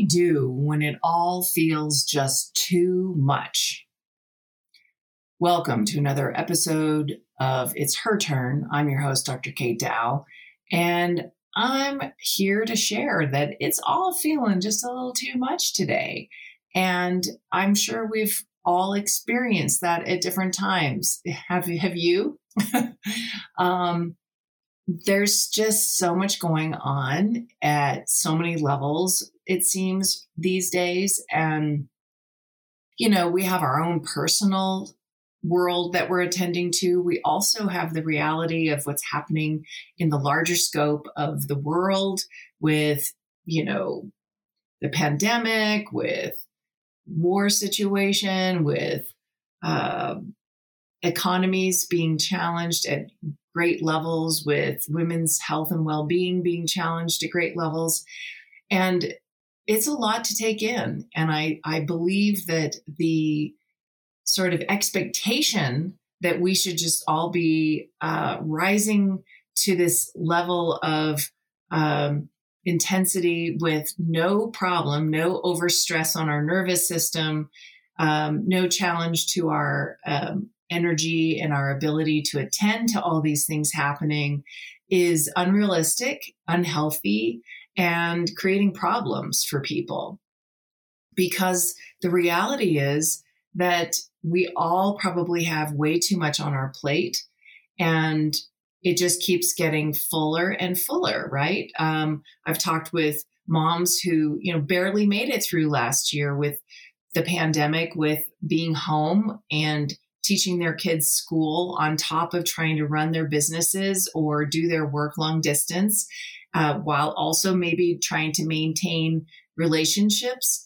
do when it all feels just too much? Welcome to another episode of It's Her Turn. I'm your host, Dr. Kate Dow, and I'm here to share that it's all feeling just a little too much today. And I'm sure we've all experienced that at different times. Have you? There's just so much going on at so many levels, it seems, these days. And, we have our own personal world that we're attending to. We also have the reality of what's happening in the larger scope of the world with, the pandemic, with war situation, with economies being challenged at great levels, with women's health and well-being being challenged at great levels. And it's a lot to take in. And I believe that the sort of expectation that we should just all be rising to this level of intensity with no problem, no overstress on our nervous system, no challenge to our energy and our ability to attend to all these things happening is unrealistic, unhealthy, and creating problems for people. Because the reality is that we all probably have way too much on our plate, and it just keeps getting fuller and fuller, right? I've talked with moms who, barely made it through last year with the pandemic, with being home and teaching their kids school on top of trying to run their businesses or do their work long distance, while also maybe trying to maintain relationships.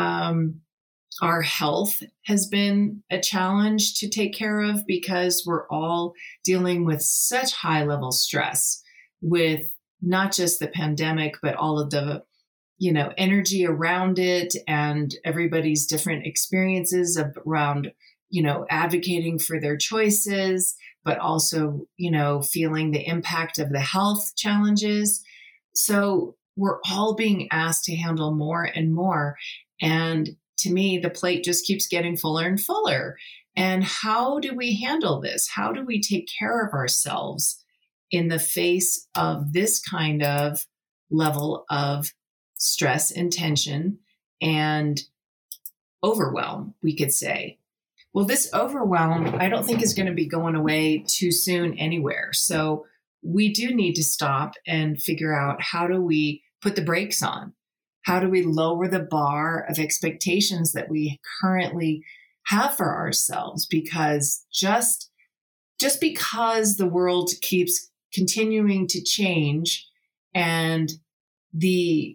Our health has been a challenge to take care of because we're all dealing with such high level stress with not just the pandemic, but all of the, energy around it and everybody's different experiences around, advocating for their choices, but also, feeling the impact of the health challenges. So we're all being asked to handle more and more. And to me, the plate just keeps getting fuller and fuller. And how do we handle this? How do we take care of ourselves in the face of this kind of level of stress and tension and overwhelm, we could say? Well, this overwhelm, I don't think is going to be going away too soon anywhere. So we do need to stop and figure out, how do we put the brakes on? How do we lower the bar of expectations that we currently have for ourselves? Because just because the world keeps continuing to change and the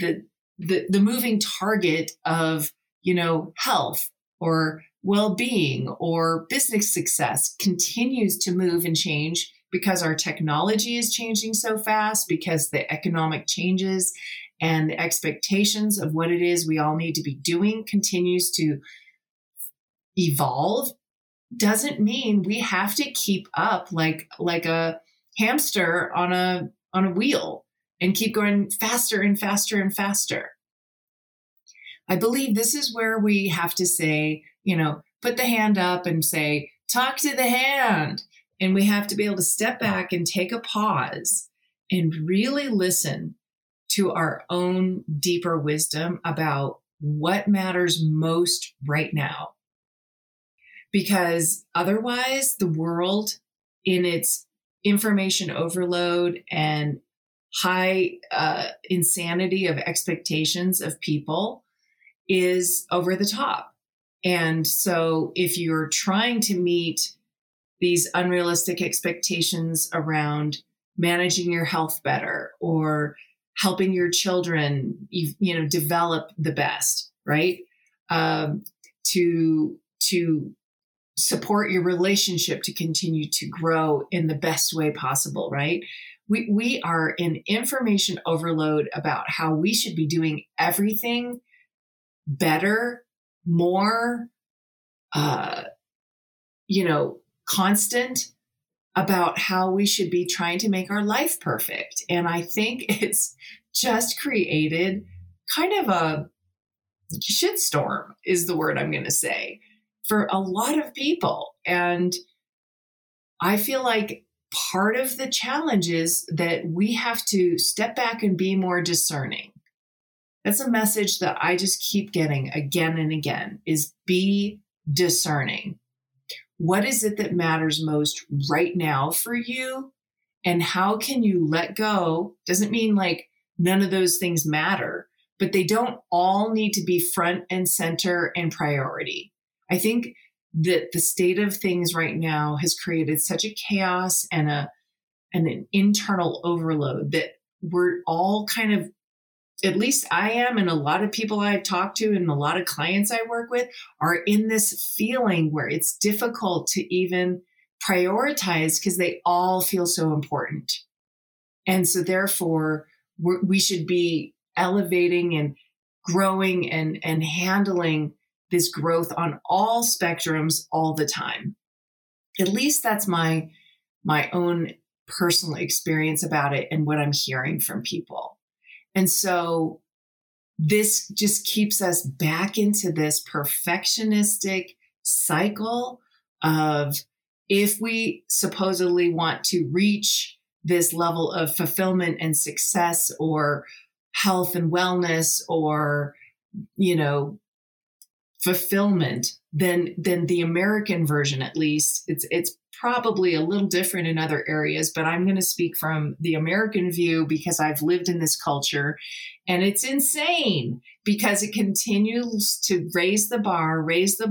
moving target of, health or well-being or business success continues to move and change because our technology is changing so fast, because the economic changes and the expectations of what it is we all need to be doing continues to evolve, doesn't mean we have to keep up like a hamster on a wheel and keep going faster and faster and faster. I believe this is where we have to say, put the hand up and say, talk to the hand. And we have to be able to step back and take a pause and really listen to our own deeper wisdom about what matters most right now. Because otherwise, the world, in its information overload and high insanity of expectations of people, is over the top. And so if you're trying to meet these unrealistic expectations around managing your health better or helping your children, develop the best, right? To support your relationship to continue to grow in the best way possible, right? We are in information overload about how we should be doing everything better, more, constant about how we should be trying to make our life perfect. And I think it's just created kind of shitstorm is the word I'm going to say for a lot of people. And I feel like part of the challenge is that we have to step back and be more discerning. That's a message that I just keep getting again and again, is be discerning. What is it that matters most right now for you? And how can you let go? Doesn't mean like none of those things matter, but they don't all need to be front and center and priority. I think that the state of things right now has created such a chaos and an internal overload that we're all kind of, at least I am, and a lot of people I've talked to and a lot of clients I work with are in this feeling where it's difficult to even prioritize because they all feel so important. And so therefore, we should be elevating and growing and handling this growth on all spectrums all the time. At least that's my own personal experience about it and what I'm hearing from people. And so this just keeps us back into this perfectionistic cycle of, if we supposedly want to reach this level of fulfillment and success or health and wellness or, fulfillment, then the American version, at least, it's probably a little different in other areas, but I'm going to speak from the American view because I've lived in this culture, and it's insane because it continues to raise the bar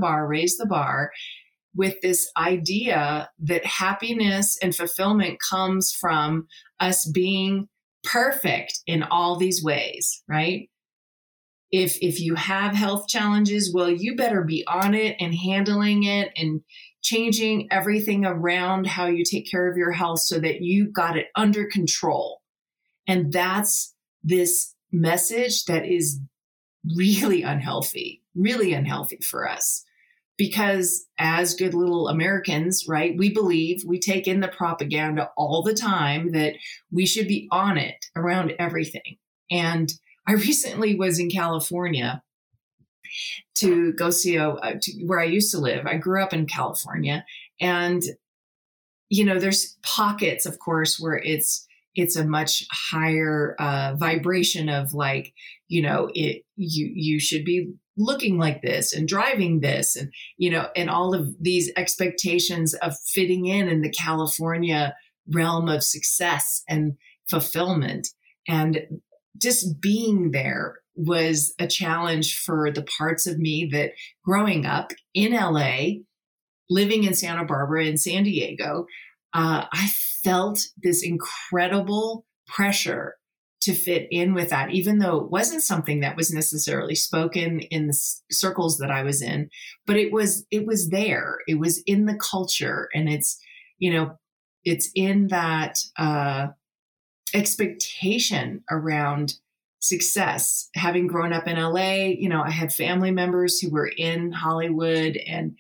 with this idea that happiness and fulfillment comes from us being perfect in all these ways, right? If you have health challenges, well, you better be on it and handling it and changing everything around how you take care of your health so that you got it under control. And that's this message that is really unhealthy for us. Because as good little Americans, right, we take in the propaganda all the time that we should be on it around everything. And I recently was in California to go see where I used to live. I grew up in California, and there's pockets, of course, where it's a much higher vibration of like, you should be looking like this and driving this, and and all of these expectations of fitting in the California realm of success and fulfillment. And just being there was a challenge for the parts of me that, growing up in LA, living in Santa Barbara and San Diego, I felt this incredible pressure to fit in with that, even though it wasn't something that was necessarily spoken in the circles that I was in, but it was there. It was in the culture, and it's in that expectation around success. Having grown up in LA, I had family members who were in Hollywood and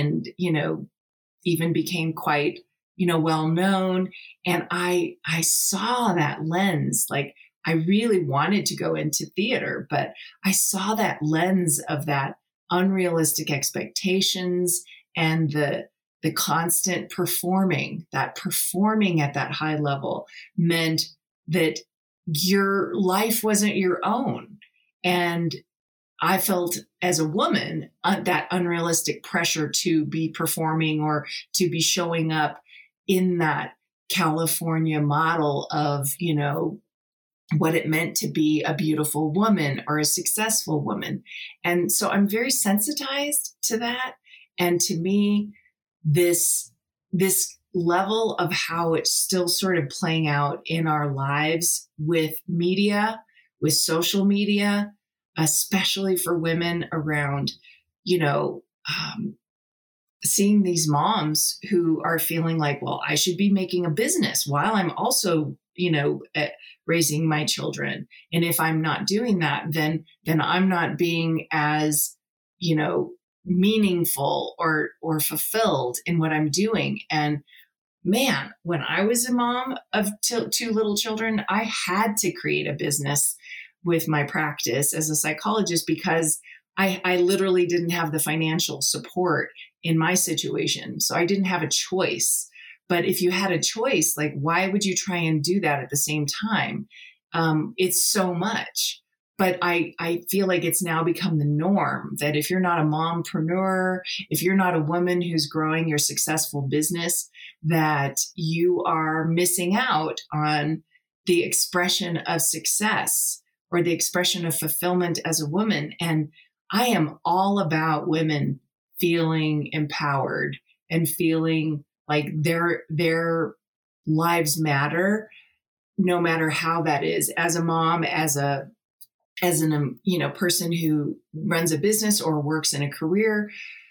even became quite, well known. And I saw that lens. Like, I really wanted to go into theater, but I saw that lens of that unrealistic expectations and the constant performing at that high level meant that your life wasn't your own. And I felt, as a woman, that unrealistic pressure to be performing or to be showing up in that California model of, what it meant to be a beautiful woman or a successful woman. And so I'm very sensitized to that. And to me, this level of how it's still sort of playing out in our lives with media, with social media, especially for women, around, seeing these moms who are feeling like, well, I should be making a business while I'm also, raising my children. And if I'm not doing that, then I'm not being as, meaningful or fulfilled in what I'm doing. And man, when I was a mom of two little children, I had to create a business with my practice as a psychologist, because I literally didn't have the financial support in my situation. So I didn't have a choice. But if you had a choice, like, why would you try and do that at the same time? It's so much. But I feel like it's now become the norm that if you're not a mompreneur, if you're not a woman who's growing your successful business, that you are missing out on the expression of success or the expression of fulfillment as a woman. And I am all about women feeling empowered and feeling like their lives matter, no matter how that is. As a mom, as an person who runs a business or works in a career,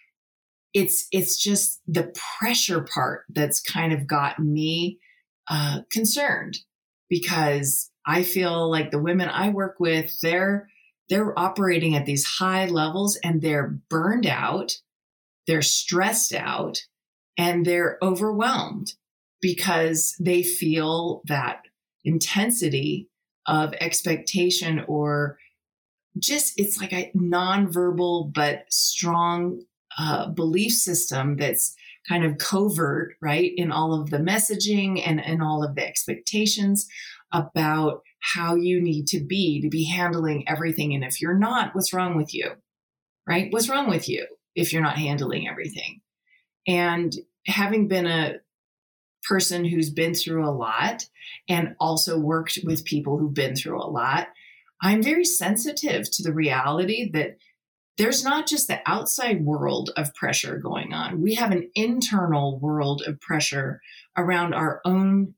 it's just the pressure part that's kind of gotten me concerned, because I feel like the women I work with, they're operating at these high levels and they're burned out, they're stressed out, and they're overwhelmed because they feel that intensity of expectation, or just, it's like a nonverbal but strong belief system that's kind of covert, right, in all of the messaging and all of the expectations about how you need to be handling everything. And if you're not, what's wrong with you, right? What's wrong with you if you're not handling everything? And having been a person who's been through a lot and also worked with people who've been through a lot, I'm very sensitive to the reality that there's not just the outside world of pressure going on. We have an internal world of pressure around our own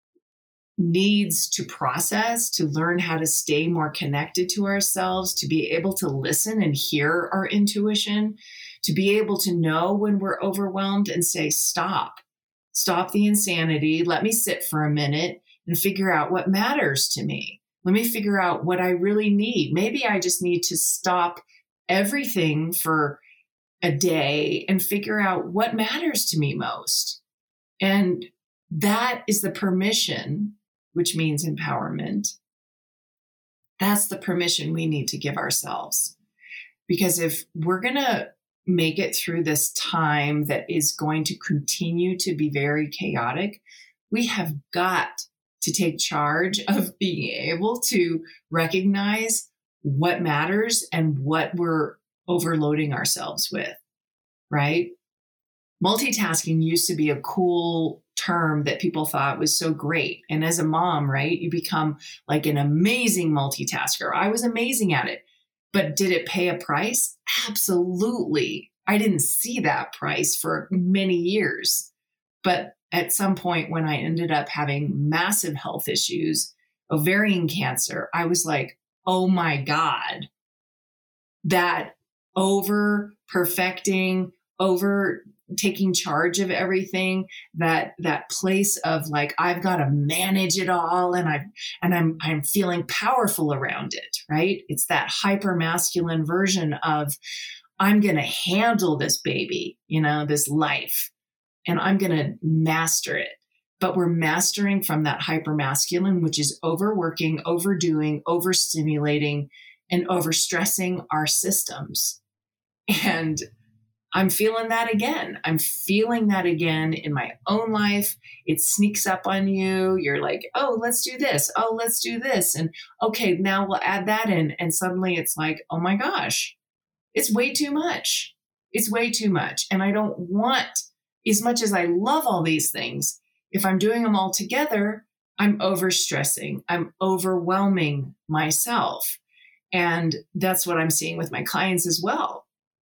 needs to process, to learn how to stay more connected to ourselves, to be able to listen and hear our intuition, to be able to know when we're overwhelmed and say, stop the insanity. Let me sit for a minute and figure out what matters to me. Let me figure out what I really need. Maybe I just need to stop everything for a day and figure out what matters to me most. And that is the permission, which means empowerment. That's the permission we need to give ourselves. Because if we're going to make it through this time that is going to continue to be very chaotic, we have got to take charge of being able to recognize what matters and what we're overloading ourselves with, right? Multitasking used to be a cool term that people thought was so great. And as a mom, right, you become like an amazing multitasker. I was amazing at it. But did it pay a price? Absolutely. I didn't see that price for many years. But at some point when I ended up having massive health issues, ovarian cancer, I was like, oh my God, that over perfecting, over taking charge of everything, that place of like, I've got to manage it all, and I'm feeling powerful around it, right? It's that hyper masculine version of, I'm going to handle this baby, this life, and I'm going to master it. But we're mastering from that hyper masculine, which is overworking, overdoing, overstimulating, and overstressing our systems. And I'm feeling that again. I'm feeling that again in my own life. It sneaks up on you. You're like, oh, let's do this. Oh, let's do this. And okay, now we'll add that in. And suddenly it's like, oh my gosh, it's way too much. It's way too much. And I don't want, as much as I love all these things, if I'm doing them all together, I'm overstressing. I'm overwhelming myself. And that's what I'm seeing with my clients as well.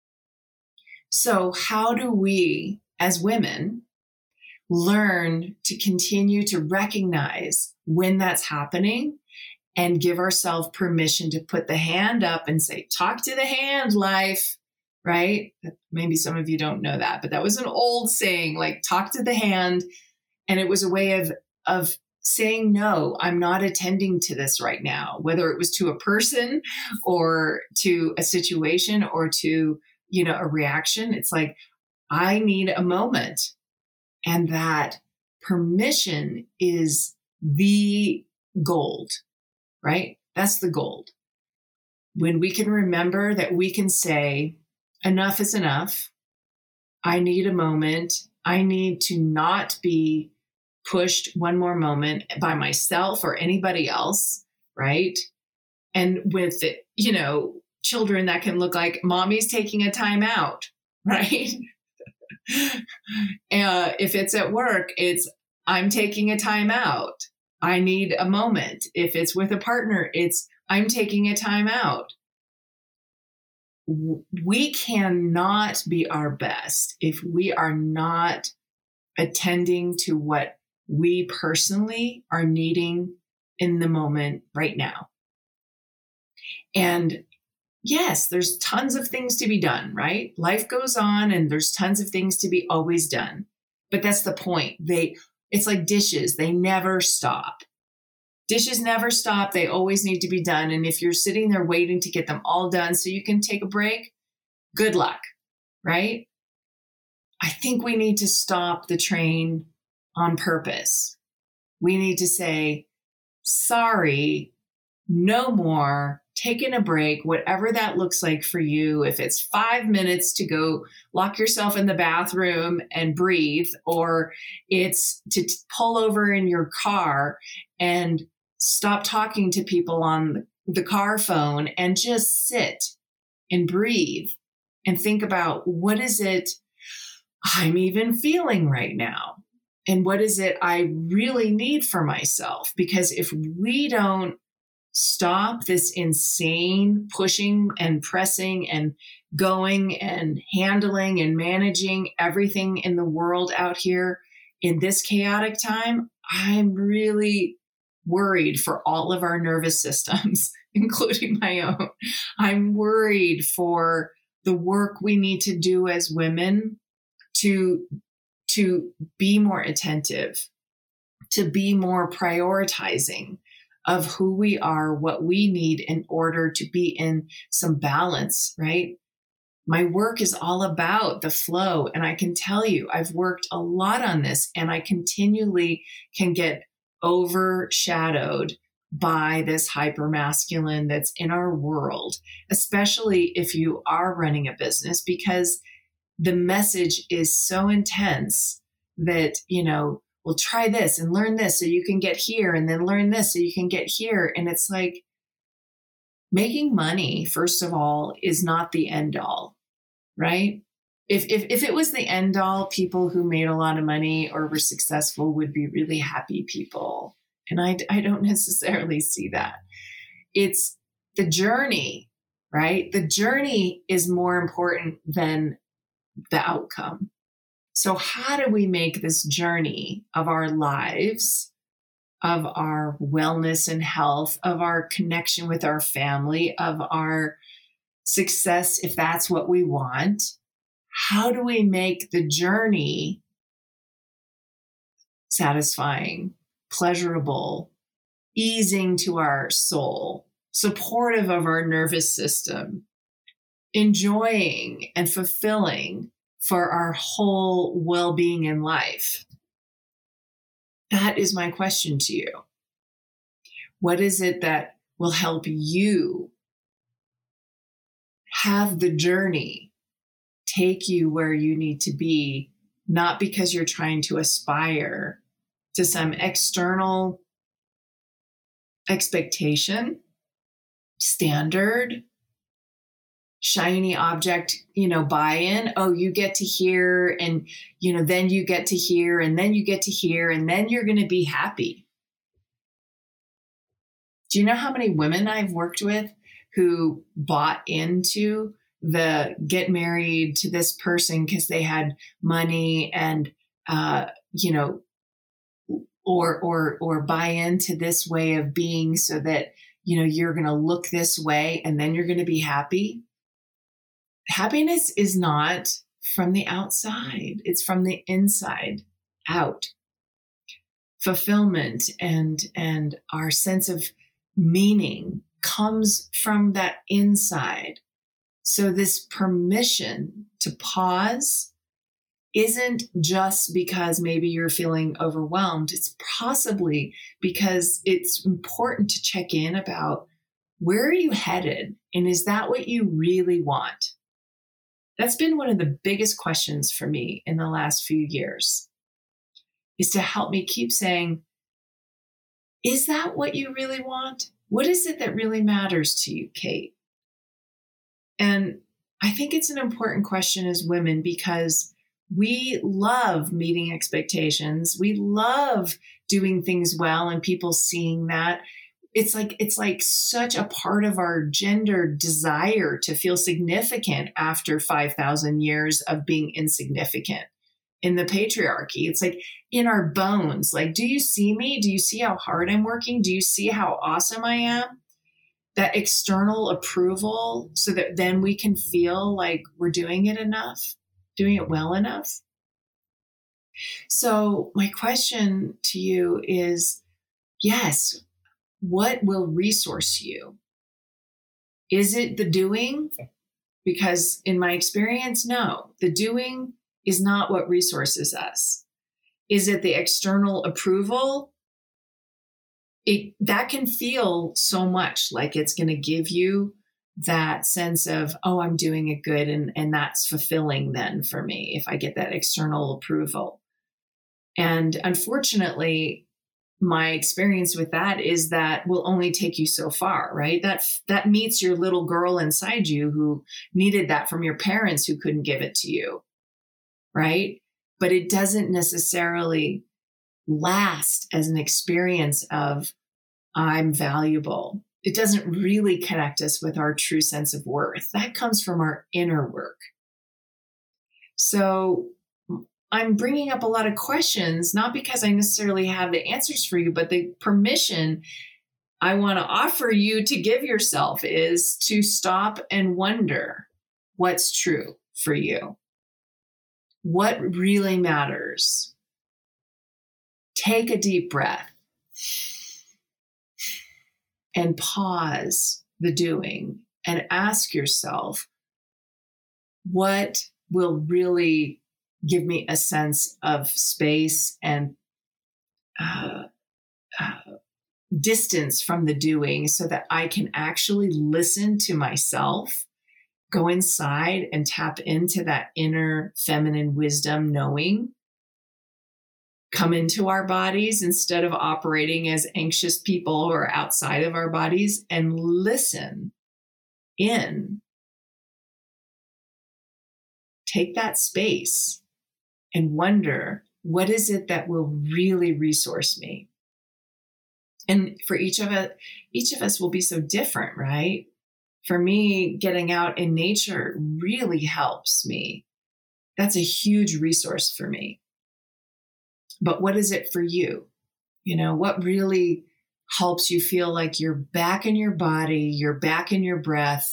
So how do we, as women, learn to continue to recognize when that's happening and give ourselves permission to put the hand up and say, talk to the hand, life, right? Maybe some of you don't know that, but that was an old saying, like, talk to the hand. And it was a way of saying, no, I'm not attending to this right now, whether it was to a person or to a situation or to, a reaction. It's like, I need a moment. And that permission is the gold, right? That's the gold. when we can remember that we can say, enough is enough. I need a moment. I need to not be pushed one more moment by myself or anybody else, right? And with, children, that can look like mommy's taking a time out, right? If it's at work, it's I'm taking a time out. I need a moment. If it's with a partner, it's I'm taking a time out. We cannot be our best if we are not attending to what we personally are needing in the moment right now. And yes, there's tons of things to be done, right? Life goes on and there's tons of things to be always done. But that's the point. It's like dishes. They never stop. Dishes never stop. They always need to be done. And if you're sitting there waiting to get them all done so you can take a break, good luck, right? I think we need to stop the train on purpose. We need to say, sorry, no more, taking a break, whatever that looks like for you. If it's 5 minutes to go lock yourself in the bathroom and breathe, or it's to pull over in your car and stop talking to people on the car phone and just sit and breathe and think about what is it I'm even feeling right now? And what is it I really need for myself? Because if we don't stop this insane pushing and pressing and going and handling and managing everything in the world out here in this chaotic time, I'm really worried for all of our nervous systems, including my own. I'm worried for the work we need to do as women to be more attentive, to be more prioritizing of who we are, what we need in order to be in some balance, right? My work is all about the flow. And I can tell you, I've worked a lot on this, and I continually can get overshadowed by this hypermasculine that's in our world, especially if you are running a business, because the message is so intense that, well, try this and learn this so you can get here, and then learn this so you can get here. And it's like, making money, first of all, is not the end all, right? If it was the end all, people who made a lot of money or were successful would be really happy people. And I don't necessarily see that. It's the journey, right? The journey is more important than the outcome. So how do we make this journey of our lives, of our wellness and health, of our connection with our family, of our success, if that's what we want, how do we make the journey satisfying, pleasurable, easing to our soul, supportive of our nervous system, enjoying and fulfilling for our whole well-being in life? That is my question to you. What is it that will help you have the journey take you where you need to be, not because you're trying to aspire to some external expectation, standard, shiny object, buy-in. Oh, you get to here, and, then you get to here, and then you get to here, and then you're going to be happy. Do you know how many women I've worked with who bought into the get married to this person because they had money and, or buy into this way of being so that, you're going to look this way and then you're going to be happy? Happiness is not from the outside. It's from the inside out. Fulfillment and our sense of meaning comes from that inside. So this permission to pause isn't just because maybe you're feeling overwhelmed. It's possibly because it's important to check in about Where are you headed? And is that what you really want? That's been one of the biggest questions for me in the last few years, is to help me keep saying, is that what you really want? What is it that really matters to you, Kate? And I think it's an important question as women, because we love meeting expectations. We love doing things well and people seeing that. It's like such a part of our gender desire to feel significant after 5,000 years of being insignificant in the patriarchy. It's like in our bones. Like, do you see me? Do you see how hard I'm working? Do you see how awesome I am? That external approval, so that then we can feel like we're doing it enough, doing it well enough. So my question to you is, yes, what will resource you? Is it the doing? Because in my experience, no, the doing is not what resources us. Is it the external approval? That can feel so much like it's going to give you that sense of, oh, I'm doing it good. And that's fulfilling then for me if I get that external approval. And unfortunately, my experience with that is that will only take you so far, right? That meets your little girl inside you who needed that from your parents who couldn't give it to you, right? But it doesn't necessarily last as an experience of I'm valuable. It doesn't really connect us with our true sense of worth. That comes from our inner work. So I'm bringing up a lot of questions, not because I necessarily have the answers for you, but the permission I want to offer you to give yourself is to stop and wonder what's true for you. What really matters? Take a deep breath and pause the doing and ask yourself, what will really give me a sense of space and distance from the doing so that I can actually listen to myself, go inside and tap into that inner feminine wisdom, knowing, come into our bodies instead of operating as anxious people who are outside of our bodies, and listen in. Take that space and wonder, what is it that will really resource me? And for each of us will be so different, right? For me, getting out in nature really helps me. That's a huge resource for me. But what is it for you? You know, what really helps you feel like you're back in your body, you're back in your breath,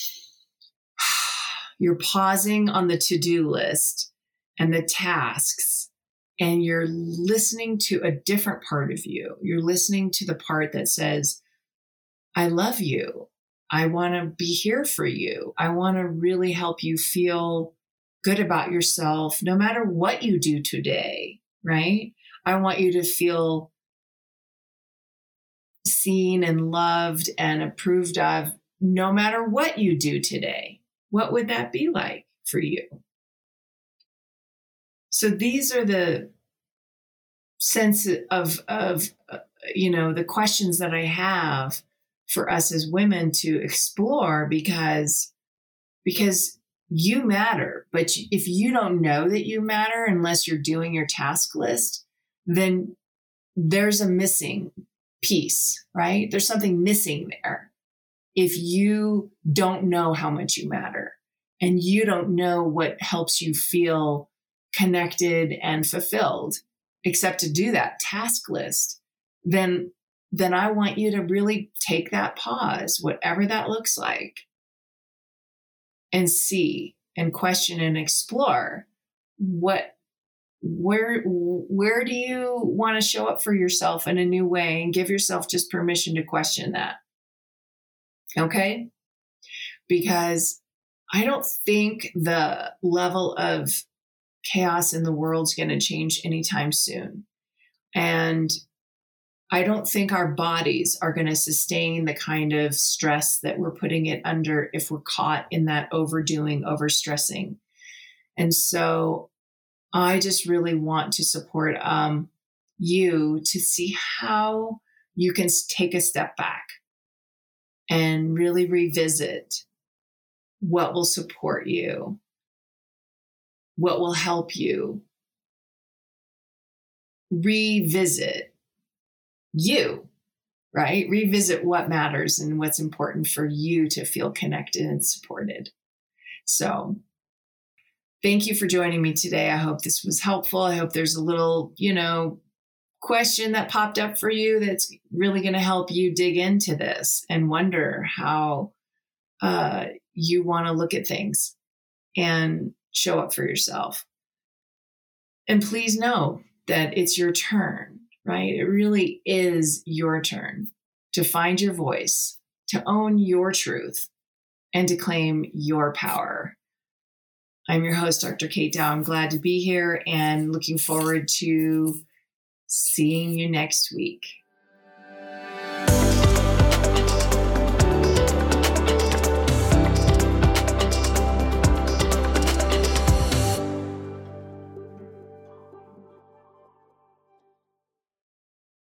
you're pausing on the to-do list and the tasks, and you're listening to a different part of you. You're listening to the part that says, I love you. I want to be here for you. I want to really help you feel good about yourself, no matter what you do today, right? I want you to feel seen and loved and approved of, no matter what you do today. What would that be like for you? So these are the sense of the questions that I have for us as women to explore, because you matter. But if you don't know that you matter, unless you're doing your task list, then there's a missing piece, right? There's something missing there. If you don't know how much you matter and you don't know what helps you feel connected and fulfilled, except to do that task list, then I want you to really take that pause, whatever that looks like, and see and question and explore where do you want to show up for yourself in a new way, and give yourself just permission to question that. Okay? Because I don't think the level of chaos in the world's going to change anytime soon. And I don't think our bodies are going to sustain the kind of stress that we're putting it under if we're caught in that overdoing, overstressing. And so I just really want to support you to see how you can take a step back and really revisit what will support you, what will help you revisit you, right? Revisit what matters and what's important for you to feel connected and supported. So thank you for joining me today. I hope this was helpful. I hope there's a little, question that popped up for you that's really going to help you dig into this and wonder how you want to look at things and show up for yourself. And please know that it's your turn, right? It really is your turn to find your voice, to own your truth, and to claim your power. I'm your host, Dr. Kate Dow. I'm glad to be here and looking forward to seeing you next week.